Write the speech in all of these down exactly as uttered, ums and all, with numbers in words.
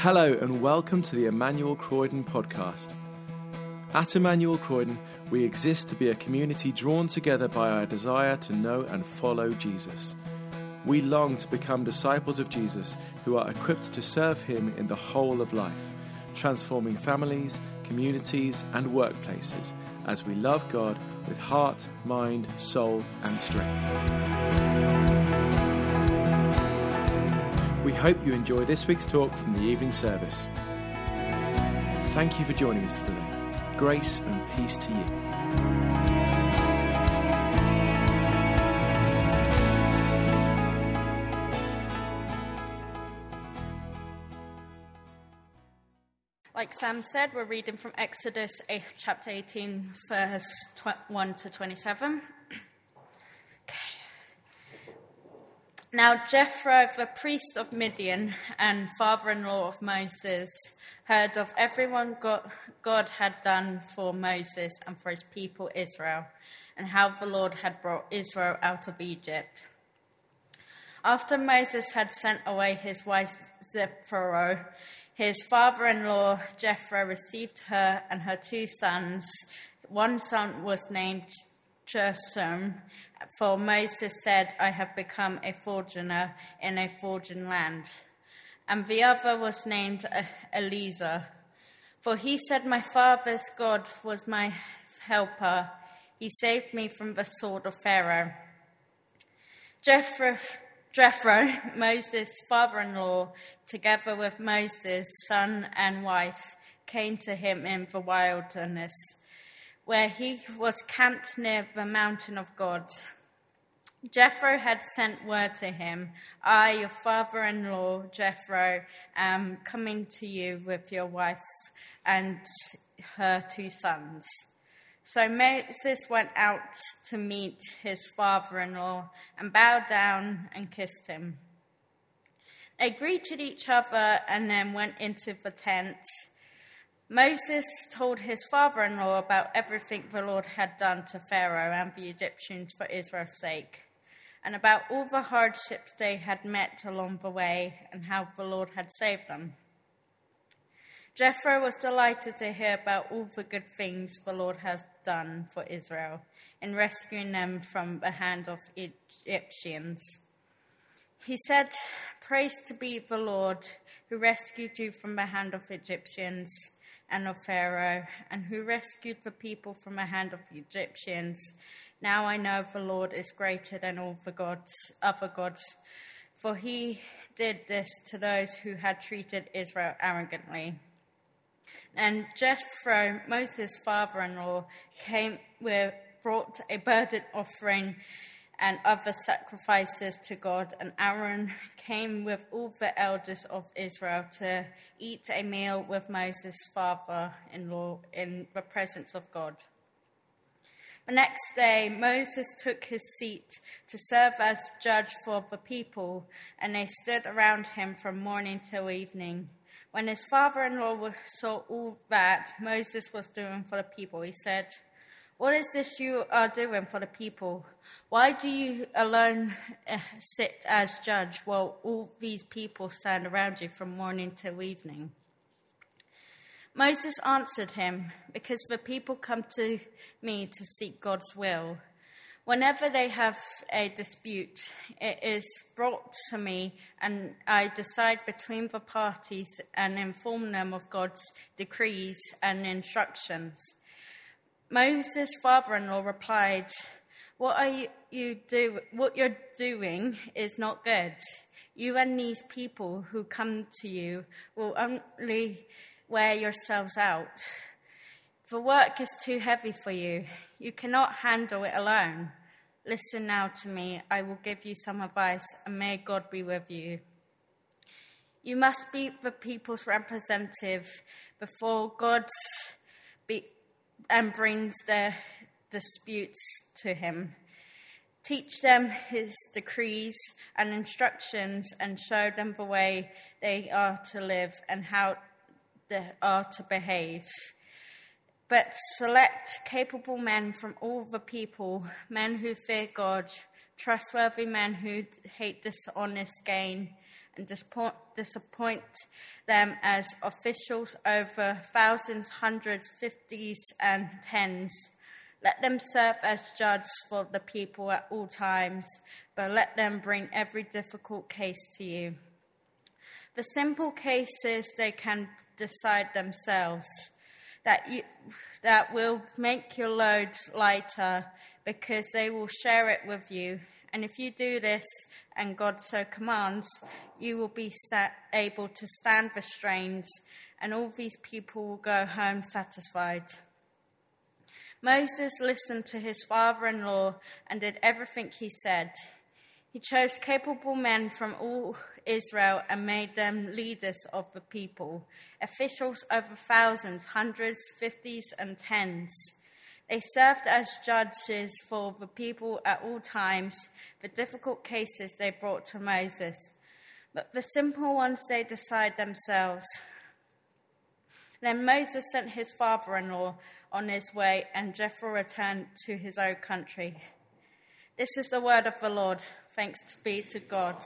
Hello and welcome to the Emmanuel Croydon podcast. At Emmanuel Croydon, we exist to be a community drawn together by our desire to know and follow Jesus. We long to become disciples of Jesus who are equipped to serve him in the whole of life, transforming families, communities and workplaces as we love God with heart, mind, soul and strength. We hope you enjoy this week's talk from the evening service. Thank you for joining us today. Grace and peace to you. Like Sam said, we're reading from Exodus chapter eighteen, verse one to twenty-seven. Now Jethro, the priest of Midian and father-in-law of Moses, heard of everyone God, God had done for Moses and for his people Israel, and how the Lord had brought Israel out of Egypt. After Moses had sent away his wife Zipporah, his father-in-law Jethro received her and her two sons. One son was named Gershom, for Moses said, I have become a foreigner in a foreign land. And the other was named Eliezer, for he said, my father's God was my helper. He saved me from the sword of Pharaoh. Jethro, Jethro, Moses' father-in-law, together with Moses' son and wife, came to him in the wilderness, where he was camped near the mountain of God. Jethro had sent word to him, I, your father-in-law, Jethro, am coming to you with your wife and her two sons. So Moses went out to meet his father-in-law and bowed down and kissed him. They greeted each other and then went into the tent. Moses told his father-in-law about everything the Lord had done to Pharaoh and the Egyptians for Israel's sake, and about all the hardships they had met along the way and how the Lord had saved them. Jethro was delighted to hear about all the good things the Lord has done for Israel in rescuing them from the hand of Egyptians. He said, praise to be the Lord who rescued you from the hand of Egyptians and of Pharaoh, and who rescued the people from the hand of the Egyptians. Now I know the Lord is greater than all the gods, other gods, for he did this to those who had treated Israel arrogantly. And Jethro, Moses' father-in-law, came with brought a burnt offering and other sacrifices to God, and Aaron came with all the elders of Israel to eat a meal with Moses' father-in-law in the presence of God. The next day, Moses took his seat to serve as judge for the people, and they stood around him from morning till evening. When his father-in-law saw all that Moses was doing for the people, he said, what is this you are doing for the people? Why do you alone uh, sit as judge while all these people stand around you from morning till evening? Moses answered him, because the people come to me to seek God's will. Whenever they have a dispute, it is brought to me, and I decide between the parties and inform them of God's decrees and instructions. Moses' father-in-law replied, What are you, you do? What you're doing is not good. You and these people who come to you will only wear yourselves out. The work is too heavy for you. You cannot handle it alone. Listen now to me. I will give you some advice, and may God be with you. You must be the people's representative before God be, and brings their disputes to him. Teach them his decrees and instructions, and show them the way they are to live and how they are to behave. But select capable men from all the people, men who fear God, trustworthy men who hate dishonest gain, and disappoint, disappoint them as officials over thousands, hundreds, fifties, and tens. Let them serve as judges for the people at all times, but let them bring every difficult case to you. The simple cases they can decide themselves, that you, that will make your load lighter, because they will share it with you. And if you do this, and God so commands, you will be sta- able to stand the strains, and all these people will go home satisfied. Moses listened to his father-in-law and did everything he said. He chose capable men from all Israel and made them leaders of the people, officials over thousands, hundreds, fifties, and tens. They served as judges for the people at all times, the difficult cases they brought to Moses. But the simple ones they decide themselves. Then Moses sent his father-in-law on his way, and Jethro returned to his own country. This is the word of the Lord. Thanks be to God.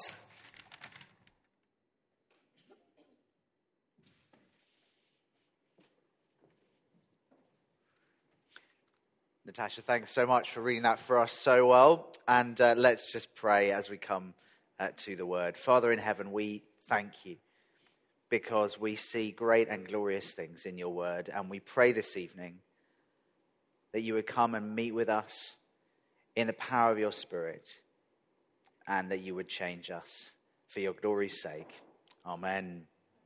Natasha, thanks so much for reading that for us so well. And uh, let's just pray as we come uh, to the word. Father in heaven, we thank you because we see great and glorious things in your word. And we pray this evening that you would come and meet with us in the power of your Spirit, and that you would change us for your glory's sake. Amen.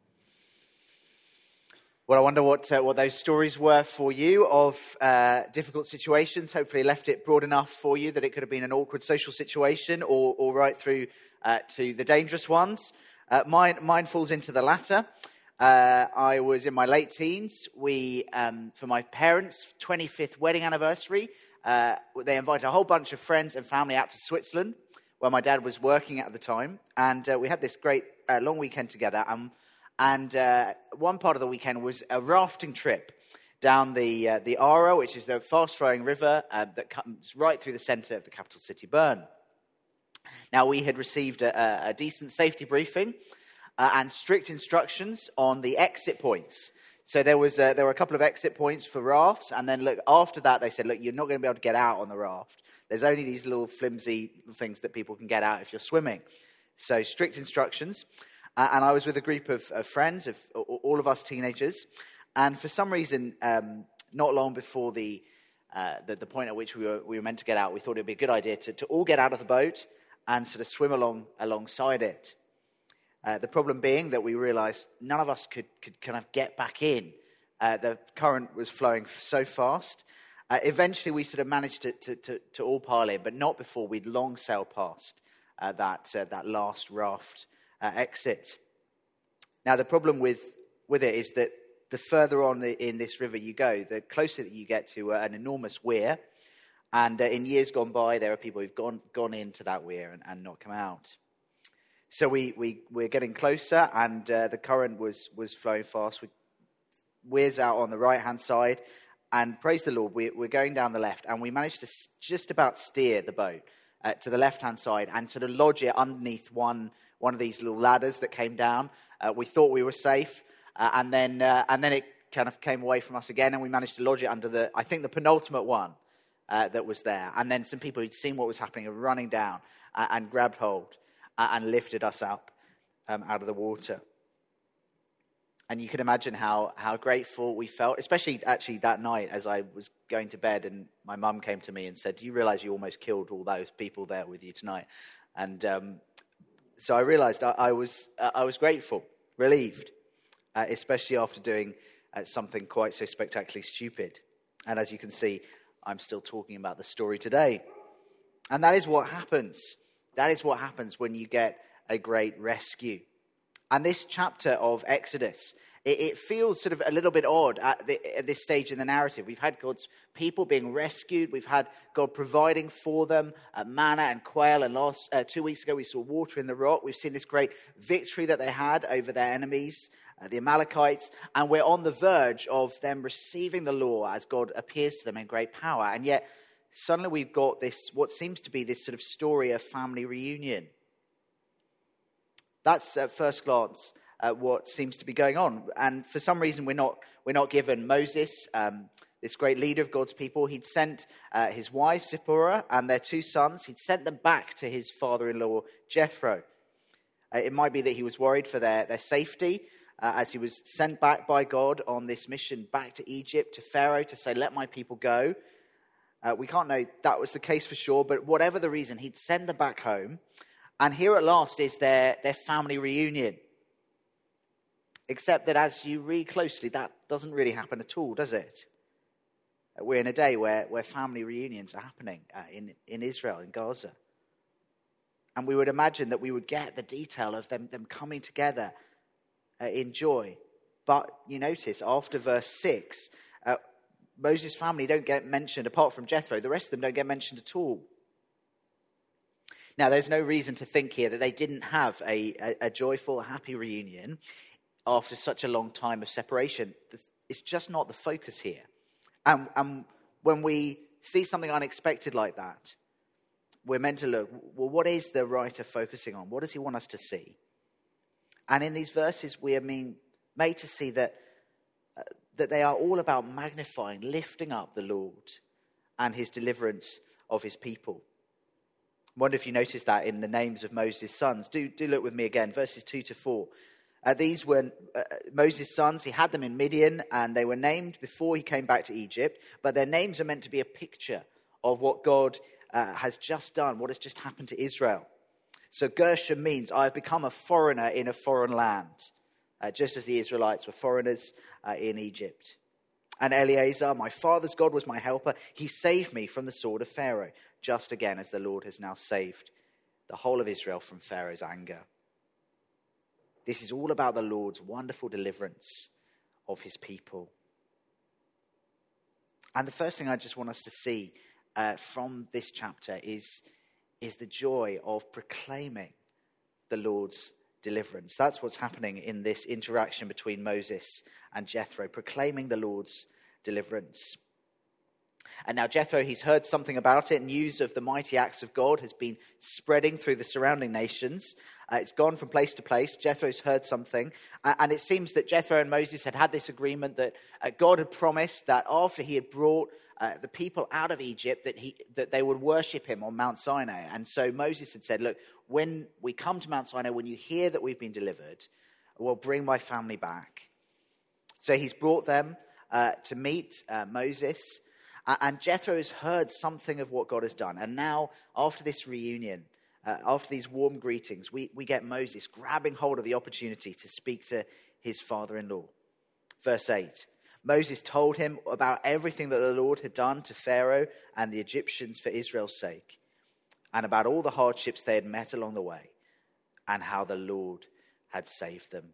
Well, I wonder what uh, what those stories were for you of uh, difficult situations. Hopefully left it broad enough for you that it could have been an awkward social situation, or, or right through uh, to the dangerous ones. Uh, mine, mine falls into the latter. Uh, I was in my late teens. We, um, for my parents' twenty-fifth wedding anniversary, uh, they invited a whole bunch of friends and family out to Switzerland, where my dad was working at the time. And uh, we had this great uh, long weekend together. Um, And uh, one part of the weekend was a rafting trip down the uh, the Aare, which is the fast-flowing river uh, that comes right through the centre of the capital city, Bern. Now, we had received a, a decent safety briefing uh, and strict instructions on the exit points. So there was uh, there were a couple of exit points for rafts, and then look after that they said, look, you're not going to be able to get out on the raft. There's only these little flimsy things that people can get out if you're swimming. So strict instructions. Uh, and I was with a group of, of friends, of all of us teenagers, and for some reason, um, not long before the, uh, the the point at which we were we were meant to get out, we thought it would be a good idea to, to all get out of the boat and sort of swim along alongside it. Uh, the problem being that we realised none of us could could kind of get back in. Uh, the current was flowing so fast. Uh, eventually, we sort of managed to, to to to all pile in, but not before we'd long sailed past uh, that uh, that last raft Uh, exit. Now, the problem with, with it is that the further on the, in this river you go, the closer that you get to uh, an enormous weir. And uh, in years gone by, there are people who've gone gone into that weir and, and not come out. So we, we, we're getting closer, and uh, the current was, was flowing fast. We, weir's out on the right-hand side, and praise the Lord, we, we're going down the left, and we managed to just about steer the boat uh, to the left-hand side and sort of lodge it underneath one one of these little ladders that came down. Uh, we thought we were safe, uh, and then uh, and then it kind of came away from us again, and we managed to lodge it under the, I think, the penultimate one uh, that was there. And then some people who'd seen what was happening were running down uh, and grabbed hold uh, and lifted us up um, out of the water. And you can imagine how how grateful we felt, especially actually that night as I was going to bed, and my mum came to me and said, "Do you realise you almost killed all those people there with you tonight?" And um, So I realised I, I was uh, I was grateful, relieved, uh, especially after doing uh, something quite so spectacularly stupid. And as you can see, I'm still talking about the story today. And that is what happens. That is what happens when you get a great rescue. And this chapter of Exodus, it, it feels sort of a little bit odd at, the, at this stage in the narrative. We've had God's people being rescued. We've had God providing for them uh, manna and quail. And last uh, two weeks ago, we saw water in the rock. We've seen this great victory that they had over their enemies, uh, the Amalekites. And we're on the verge of them receiving the law as God appears to them in great power. And yet, suddenly we've got this, what seems to be this sort of story of family reunion. That's at first glance uh, what seems to be going on. And for some reason, we're not we're not given Moses, um, this great leader of God's people. He'd sent uh, his wife Zipporah and their two sons. He'd sent them back to his father-in-law Jethro. Uh, it might be that he was worried for their their safety uh, as he was sent back by God on this mission back to Egypt, to Pharaoh, to say, "Let my people go." Uh, we can't know that was the case for sure, but whatever the reason, he'd send them back home. And here at last is their, their family reunion. Except that as you read closely, that doesn't really happen at all, does it? We're in a day where, where family reunions are happening uh, in, in Israel, in Gaza. And we would imagine that we would get the detail of them, them coming together uh, in joy. But you notice, after verse six, uh, Moses' family don't get mentioned, apart from Jethro. The rest of them don't get mentioned at all. Now, there's no reason to think here that they didn't have a, a, a joyful, happy reunion after such a long time of separation. It's just not the focus here. And, and when we see something unexpected like that, we're meant to look, well, what is the writer focusing on? What does he want us to see? And in these verses, we are mean, made to see that, uh, that they are all about magnifying, lifting up the Lord and his deliverance of his people. I wonder if you noticed that in the names of Moses' sons. Do, do look with me again, verses two to four. Uh, these were uh, Moses' sons. He had them in Midian, and they were named before he came back to Egypt. But their names are meant to be a picture of what God uh, has just done, what has just happened to Israel. So Gershom means, I have become a foreigner in a foreign land, uh, just as the Israelites were foreigners uh, in Egypt. And Eleazar, my father's God was my helper. He saved me from the sword of Pharaoh, just again as the Lord has now saved the whole of Israel from Pharaoh's anger. This is all about the Lord's wonderful deliverance of his people. And the first thing I just want us to see uh, from this chapter is, is the joy of proclaiming the Lord's deliverance. That's what's happening in this interaction between Moses and Jethro, proclaiming the Lord's deliverance. And now Jethro, he's heard something about it. News of the mighty acts of God has been spreading through the surrounding nations. Uh, it's gone from place to place. Jethro's heard something. Uh, and it seems that Jethro and Moses had had this agreement that uh, God had promised that after he had brought uh, the people out of Egypt, that he that they would worship him on Mount Sinai. And so Moses had said, look, when we come to Mount Sinai, when you hear that we've been delivered, we'll bring my family back. So he's brought them uh, to meet uh, Moses. And Jethro has heard something of what God has done. And now, after this reunion, uh, after these warm greetings, we, we get Moses grabbing hold of the opportunity to speak to his father-in-law. Verse eight, Moses told him about everything that the Lord had done to Pharaoh and the Egyptians for Israel's sake, and about all the hardships they had met along the way, and how the Lord had saved them.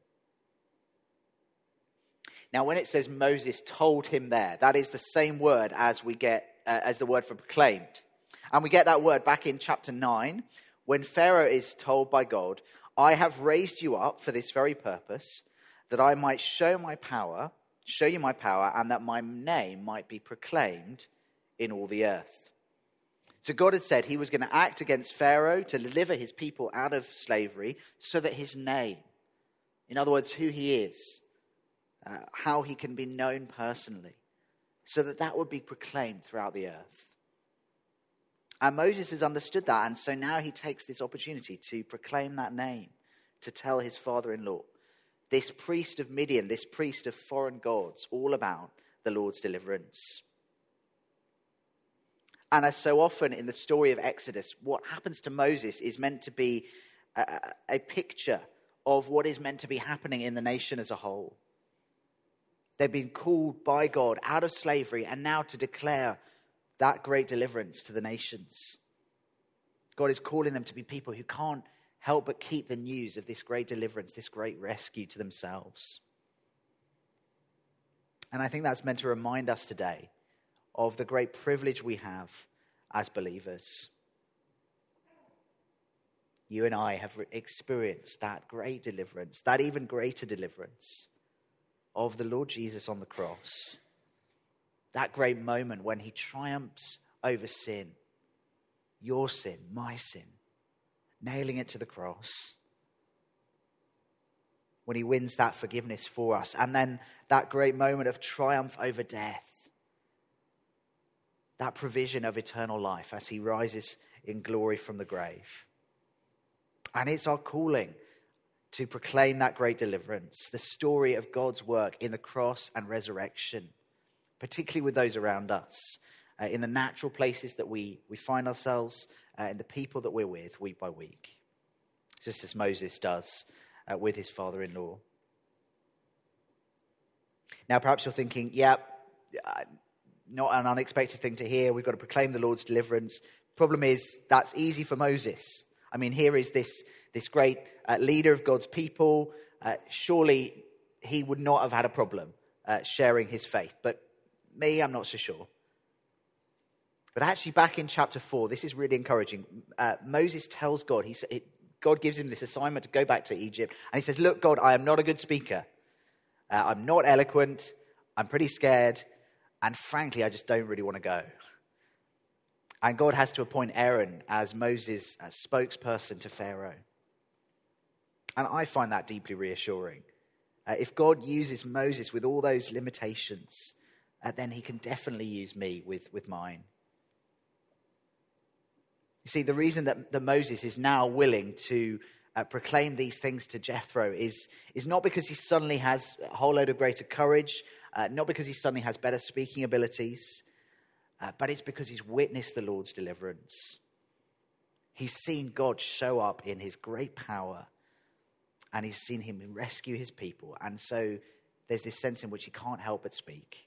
Now, when it says Moses told him there, that is the same word as we get uh, as the word for proclaimed. And we get that word back in chapter nine, when Pharaoh is told by God, I have raised you up for this very purpose, that I might show my power, show you my power, and that my name might be proclaimed in all the earth. So God had said he was going to act against Pharaoh to deliver his people out of slavery so that his name, in other words, who he is, Uh, how he can be known personally, so that that would be proclaimed throughout the earth. And Moses has understood that, and so now he takes this opportunity to proclaim that name, to tell his father-in-law, this priest of Midian, this priest of foreign gods, all about the Lord's deliverance. And as so often in the story of Exodus, what happens to Moses is meant to be a, a picture of what is meant to be happening in the nation as a whole. They've been called by God out of slavery and now to declare that great deliverance to the nations. God is calling them to be people who can't help but keep the news of this great deliverance, this great rescue to themselves. And I think that's meant to remind us today of the great privilege we have as believers. You and I have experienced that great deliverance, that even greater deliverance of the Lord Jesus on the cross. That great moment when he triumphs over sin, your sin, my sin, nailing it to the cross. when he wins that forgiveness for us. And then that great moment of triumph over death. That provision of eternal life as he rises in glory from the grave. And it's our calling to proclaim that great deliverance, the story of God's work in the cross and resurrection, particularly with those around us, uh, in the natural places that we, we find ourselves, uh, in the people that we're with week by week, just as Moses does uh, with his father-in-law. Now, perhaps you're thinking, yeah, uh, not an unexpected thing to hear. We've got to proclaim the Lord's deliverance. Problem is, that's easy for Moses. I mean, here is this, this great uh, leader of God's people. Uh, surely he would not have had a problem uh, sharing his faith. But me, I'm not so sure. But actually, back in chapter four, this is really encouraging. Uh, Moses tells God, he it, God gives him this assignment to go back to Egypt. And he says, look, God, I am not a good speaker. Uh, I'm not eloquent. I'm pretty scared. And frankly, I just don't really want to go. And God has to appoint Aaron as Moses' as spokesperson to Pharaoh. And I find that deeply reassuring. Uh, if God uses Moses with all those limitations, uh, then he can definitely use me with, with mine. You see, the reason that, that Moses is now willing to uh, proclaim these things to Jethro is, is not because he suddenly has a whole load of greater courage, uh, not because he suddenly has better speaking abilities, uh, but it's because he's witnessed the Lord's deliverance. He's seen God show up in his great power, and he's seen him rescue his people. And so there's this sense in which he can't help but speak.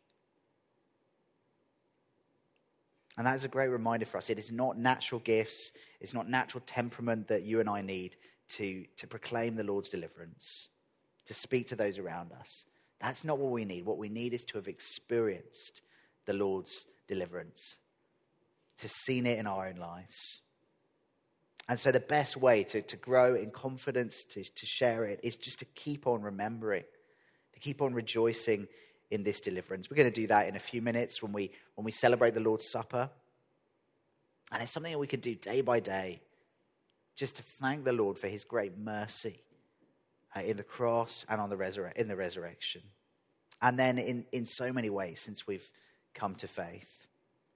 And that is a great reminder for us. It is not natural gifts, it's not natural temperament that you and I need to, to proclaim the Lord's deliverance, to speak to those around us. That's not what we need. What we need is to have experienced the Lord's deliverance, to seen it in our own lives. And so the best way to, to grow in confidence, to, to share it, is just to keep on remembering, to keep on rejoicing in this deliverance. We're going to do that in a few minutes when we when we celebrate the Lord's Supper. And it's something that we can do day by day, just to thank the Lord for his great mercy uh, in the cross and on the resur- in the resurrection. And then in, in so many ways since we've come to faith.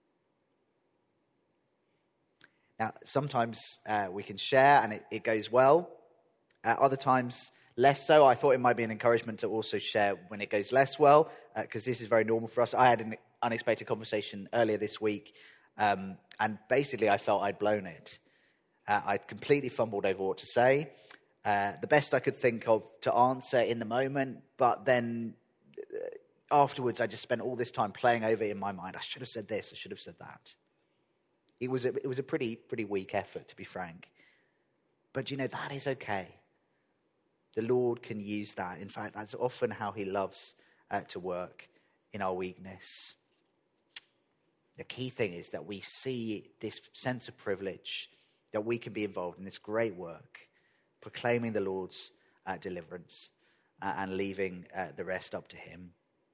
Now, sometimes uh, we can share and it, it goes well. Uh, other times, less so. I thought it might be an encouragement to also share when it goes less well, because uh, this is very normal for us. I had an unexpected conversation earlier this week, um, and basically I felt I'd blown it. Uh, I'd completely fumbled over what to say. Uh, the best I could think of to answer in the moment, but then uh, afterwards I just spent all this time playing over in my mind. I should have said this, I should have said that. It was a, it was a pretty pretty weak effort, to be frank. But you know, that is okay. The Lord can use that. In fact, that's often how he loves uh, to work in our weakness. The key thing is that we see this sense of privilege, that we can be involved in this great work, proclaiming the Lord's uh, deliverance uh, and leaving uh, the rest up to him.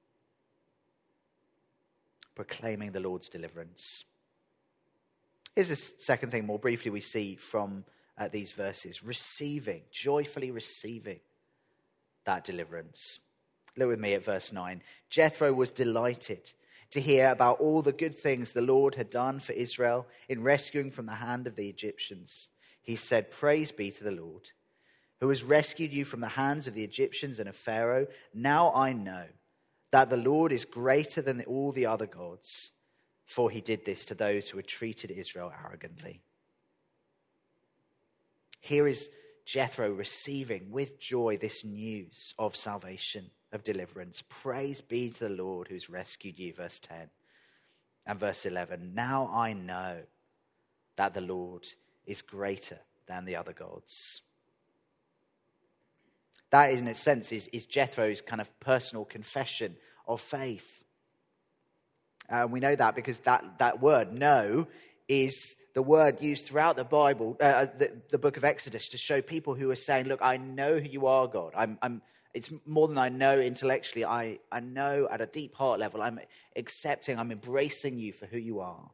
Proclaiming the Lord's deliverance. Here's the second thing more briefly we see from uh, these verses. Receiving, joyfully receiving that deliverance. Look with me at verse nine. Jethro was delighted to hear about all the good things the Lord had done for Israel in rescuing from the hand of the Egyptians. He said, "Praise be to the Lord, who has rescued you from the hands of the Egyptians and of Pharaoh. Now I know that the Lord is greater than all the other gods, for he did this to those who had treated Israel arrogantly." Here is Jethro receiving with joy this news of salvation, of deliverance. Praise be to the Lord who's rescued you, verse ten. And verse eleven, now I know that the Lord is greater than the other gods. That, in a sense, is, is Jethro's kind of personal confession of faith. And uh, we know that because that, that word, know, is the word used throughout the Bible, uh, the, the book of Exodus, to show people who are saying, look, I know who you are, God. I'm, I'm, it's more than I know intellectually. I, I know at a deep heart level, I'm accepting, I'm embracing you for who you are.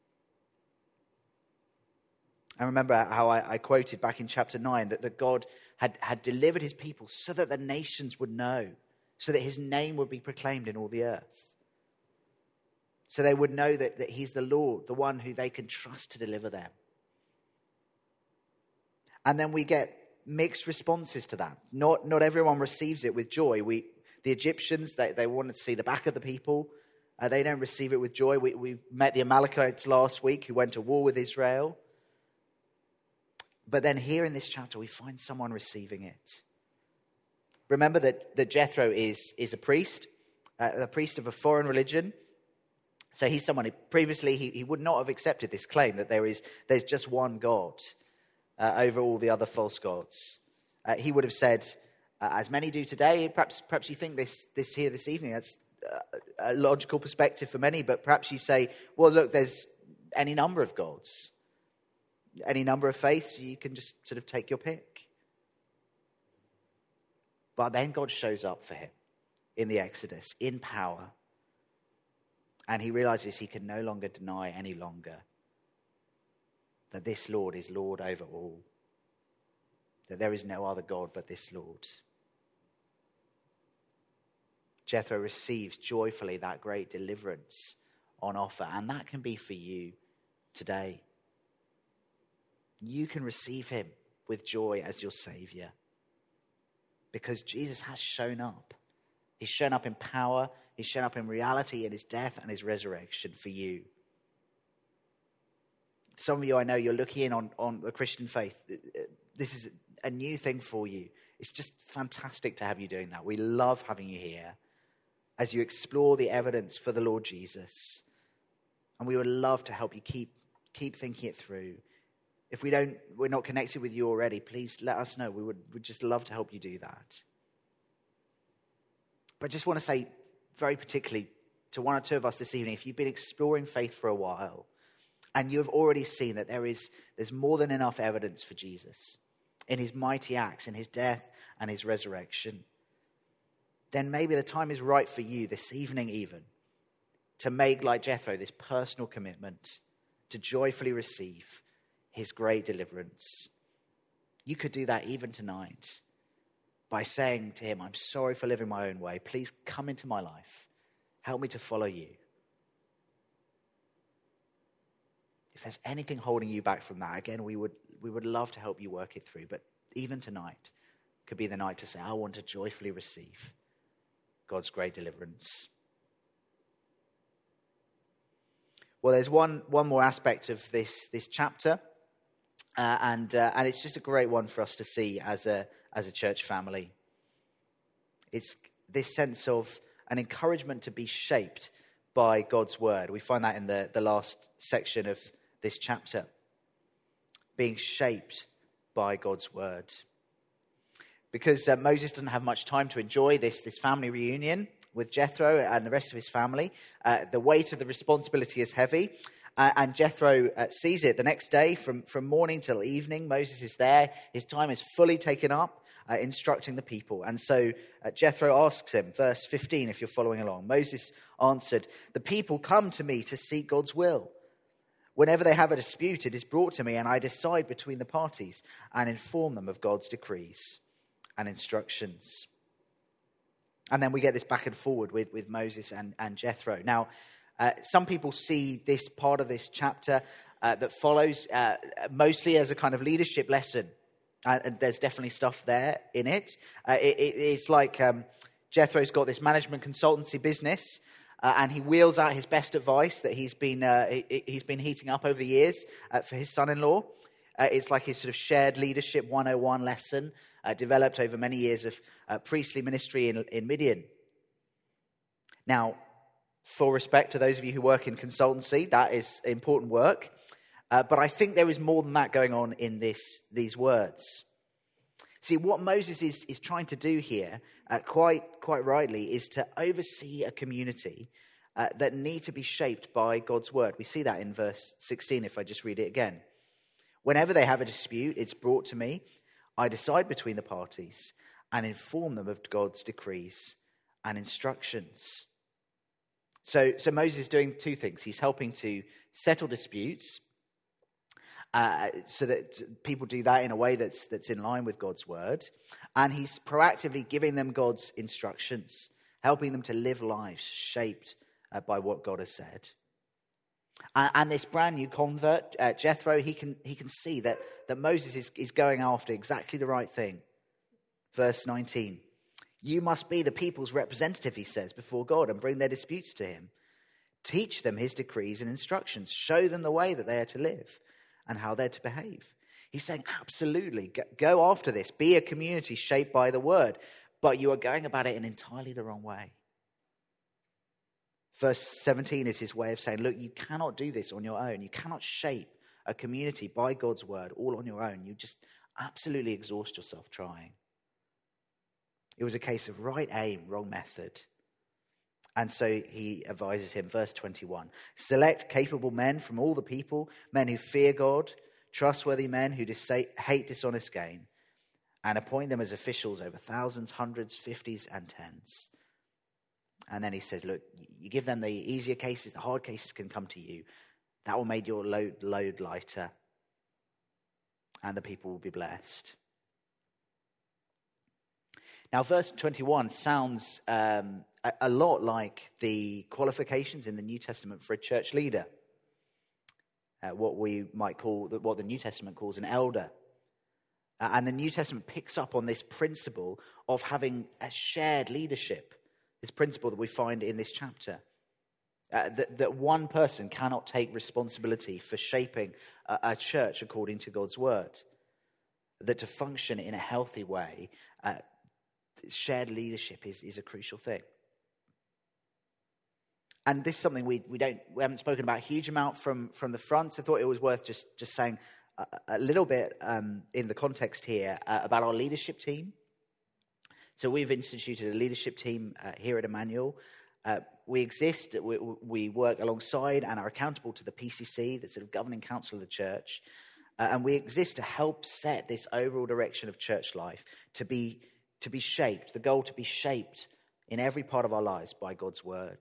I remember how I, I quoted back in chapter nine that, that God had, had delivered his people so that the nations would know, so that his name would be proclaimed in all the earth. So they would know that, that he's the Lord, the one who they can trust to deliver them. And then we get mixed responses to that. Not, not everyone receives it with joy. We, the Egyptians, they, they wanted to see the back of the people. Uh, they don't receive it with joy. We, we met the Amalekites last week who went to war with Israel. But then here in this chapter, we find someone receiving it. Remember that, that Jethro is, is a priest, uh, a priest of a foreign religion. So he's someone who previously he, he would not have accepted this claim that there is there's just one God uh, over all the other false gods. Uh, he would have said, uh, as many do today, perhaps perhaps you think this this here this evening, that's a logical perspective for many, but perhaps you say, well, look, there's any number of gods, any number of faiths, you can just sort of take your pick. But then God shows up for him in the Exodus, in power, and he realizes he can no longer deny any longer that this Lord is Lord over all, that there is no other God but this Lord. Jethro receives joyfully that great deliverance on offer, and that can be for you today. You can receive him with joy as your Savior because Jesus has shown up. He's shown up in power, he's shown up in reality in his death and his resurrection for you. Some of you, I know, you're looking in on, on the Christian faith. This is a new thing for you. It's just fantastic to have you doing that. We love having you here as you explore the evidence for the Lord Jesus. And we would love to help you keep keep thinking it through. If we don't, we're not connected with you already, please let us know. We would would just love to help you do that. But I just want to say very particularly to one or two of us this evening, if you've been exploring faith for a while and you have already seen that there is there's more than enough evidence for Jesus in his mighty acts, in his death and his resurrection, then maybe the time is right for you this evening even to make, like Jethro, this personal commitment to joyfully receive his great deliverance. You could do that even tonight by saying to him, I'm sorry for living my own way. Please come into my life. Help me to follow you. If there's anything holding you back from that, again, we would we would love to help you work it through. But even tonight could be the night to say, I want to joyfully receive God's great deliverance. Well, there's one one more aspect of this this chapter, uh, and uh, and it's just a great one for us to see as a as a church family. It's this sense of an encouragement to be shaped by God's word. We find that in the, the last section of this chapter, being shaped by God's word. Because uh, Moses doesn't have much time to enjoy this, this family reunion with Jethro and the rest of his family. Uh, the weight of the responsibility is heavy. Uh, and Jethro uh, sees it the next day from, from morning till evening. Moses is there. His time is fully taken up uh, instructing the people. And so uh, Jethro asks him, verse fifteen, if you're following along. Moses answered, the people come to me to seek God's will. Whenever they have a dispute, it is brought to me, and I decide between the parties and inform them of God's decrees and instructions. And then we get this back and forward with, with Moses and, and Jethro. Now, uh, some people see this part of this chapter uh, that follows uh, mostly as a kind of leadership lesson. Uh, and there's definitely stuff there in it. Uh, it, it it's like um, Jethro's got this management consultancy business, uh, and he wheels out his best advice that he's been uh, he, he's been heating up over the years uh, for his son-in-law. Uh, it's like his sort of shared leadership one oh one lesson uh, developed over many years of uh, priestly ministry in, in Midian. Now, full respect to those of you who work in consultancy, that is important work. Uh, but I think there is more than that going on in this these words. See, what Moses is, is trying to do here, uh, quite quite rightly, is to oversee a community uh, that need to be shaped by God's word. We see that in verse sixteen, if I just read it again. Whenever they have a dispute, it's brought to me. I decide between the parties and inform them of God's decrees and instructions. So, so Moses is doing two things. He's helping to settle disputes, uh, so that people do that in a way that's that's in line with God's word. And he's proactively giving them God's instructions, helping them to live lives shaped uh, by what God has said. And, and this brand new convert, uh, Jethro, he can he can see that, that Moses is, is going after exactly the right thing. Verse nineteen, you must be the people's representative, he says, before God and bring their disputes to him. Teach them his decrees and instructions. Show them the way that they are to live and how they're to behave. He's saying, absolutely, go after this. Be a community shaped by the word, but you are going about it in entirely the wrong way. Verse seventeen is his way of saying, look, you cannot do this on your own. You cannot shape a community by God's word all on your own. You just absolutely exhaust yourself trying. It was a case of right aim, wrong method. And so he advises him, verse twenty-one, select capable men from all the people, men who fear God, trustworthy men who dis- hate dishonest gain, and appoint them as officials over thousands, hundreds, fifties, and tens. And then he says, look, you give them the easier cases, the hard cases can come to you. That will make your load, load lighter, and the people will be blessed. Now, verse twenty-one sounds um, a, a lot like the qualifications in the New Testament for a church leader, uh, what we might call, what the New Testament calls an elder. Uh, and the New Testament picks up on this principle of having a shared leadership, this principle that we find in this chapter, uh, that, that one person cannot take responsibility for shaping a, a church according to God's word, that to function in a healthy way, uh, shared leadership is, is a crucial thing. And this is something we we don't we haven't spoken about a huge amount from, from the front, so I thought it was worth just, just saying a, a little bit um, in the context here uh, about our leadership team. So we've instituted a leadership team uh, here at Emmanuel. Uh, we exist, we, we work alongside and are accountable to the P C C, the sort of governing council of the church. Uh, and we exist to help set this overall direction of church life, to be to be shaped, the goal to be shaped in every part of our lives by God's word.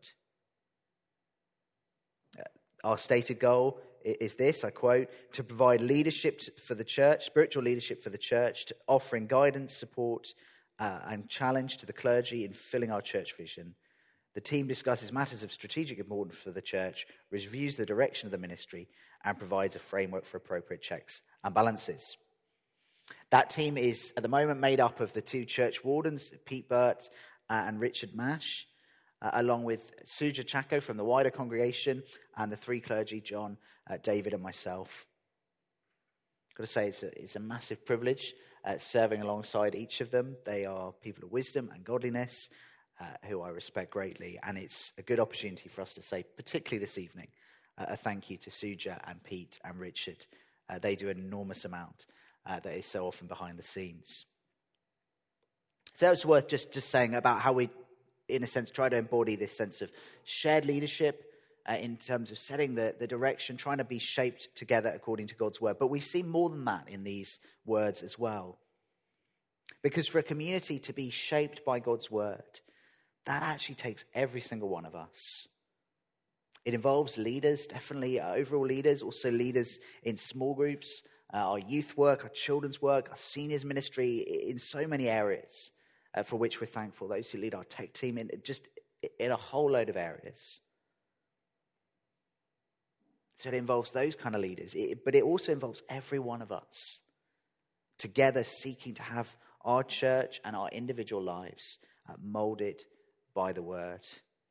Uh, our stated goal is this, I quote, to provide leadership for the church, spiritual leadership for the church, to offering guidance, support, uh, and challenge to the clergy in fulfilling our church vision. The team discusses matters of strategic importance for the church, reviews the direction of the ministry, and provides a framework for appropriate checks and balances. That team is, at the moment, made up of the two church wardens, Pete Burt uh, and Richard Mash, uh, along with Suja Chacko from the wider congregation, and the three clergy, John, uh, David, and myself. I've got to say, it's a, it's a massive privilege uh, serving alongside each of them. They are people of wisdom and godliness, uh, who I respect greatly, and it's a good opportunity for us to say, particularly this evening, uh, a thank you to Suja and Pete and Richard. Uh, they do an enormous amount. Uh, that is so often behind the scenes. So it's worth just, just saying about how we, in a sense, try to embody this sense of shared leadership uh, in terms of setting the, the direction, trying to be shaped together according to God's word. But we see more than that in these words as well. Because for a community to be shaped by God's word, that actually takes every single one of us. It involves leaders, definitely uh, overall leaders, also leaders in small groups, Uh, our youth work, our children's work, our seniors ministry, in so many areas uh, for which we're thankful. Those who lead our tech team, in just in a whole load of areas. So it involves those kind of leaders, it, but it also involves every one of us together seeking to have our church and our individual lives uh, molded by the word.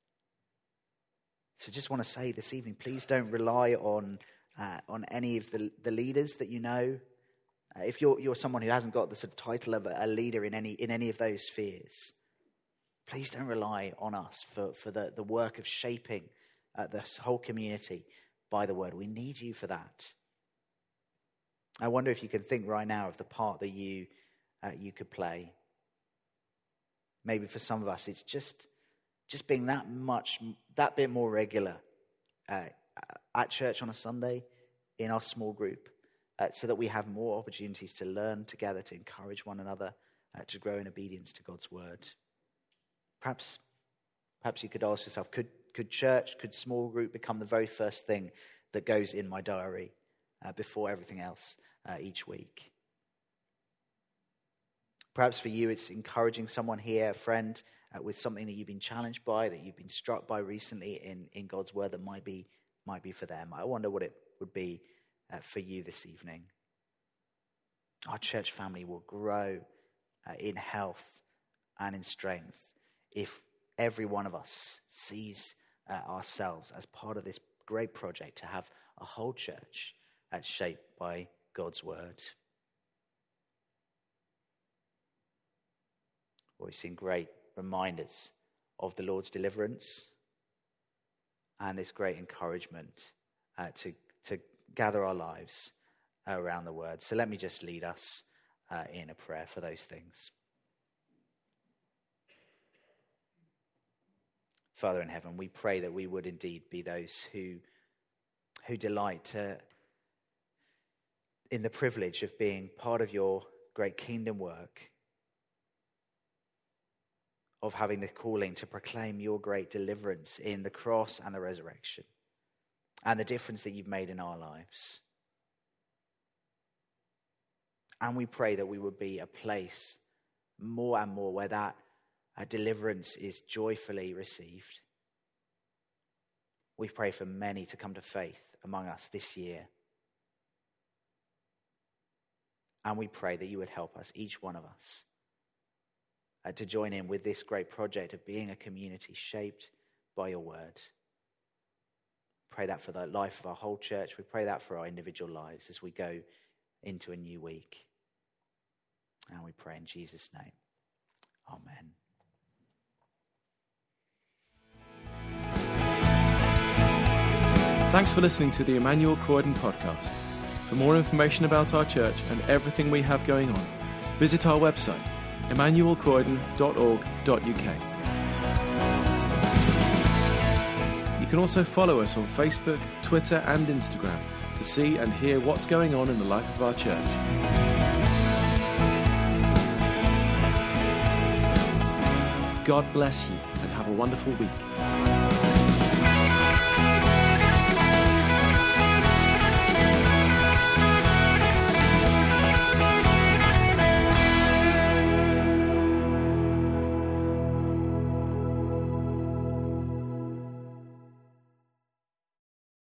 So just want to say this evening, please don't rely on Uh, on any of the, the leaders that you know. Uh, if you're you're someone who hasn't got the sort of title of a, a leader in any in any of those spheres, please don't rely on us for, for the, the work of shaping uh, this whole community by the word. We need you for that. I wonder if you can think right now of the part that you uh, you could play. Maybe for some of us, it's just just being that much, that bit more regular uh, at church on a Sunday, in our small group, uh, so that we have more opportunities to learn together, to encourage one another, uh, to grow in obedience to God's word. Perhaps, perhaps you could ask yourself, could could church, could small group become the very first thing that goes in my diary uh, before everything else uh, each week. Perhaps for you, it's encouraging someone here, a friend, uh, with something that you've been challenged by, that you've been struck by recently in, in God's word that might be might be for them. I wonder what it would be uh, for you this evening. Our church family will grow uh, in health and in strength if every one of us sees uh, ourselves as part of this great project to have a whole church uh, shaped by God's word. Well, we've seen great reminders of the Lord's deliverance and this great encouragement uh, to, to gather our lives around the word. So let me just lead us uh, in a prayer for those things. Father in heaven, we pray that we would indeed be those who, who delight to, in the privilege of being part of your great kingdom work, of having the calling to proclaim your great deliverance in the cross and the resurrection, and the difference that you've made in our lives. And we pray that we would be a place more and more where that uh, deliverance is joyfully received. We pray for many to come to faith among us this year. And we pray that you would help us, each one of us, Uh, to join in with this great project of being a community shaped by your word. Pray that for the life of our whole church. We pray that for our individual lives as we go into a new week. And we pray in Jesus' name. Amen. Thanks for listening to the Emmanuel Croydon podcast. For more information about our church and everything we have going on, visit our website, emmanuel croydon dot org dot u k. You can also follow us on Facebook, Twitter and Instagram to see and hear what's going on in the life of our church. God bless you and have a wonderful week.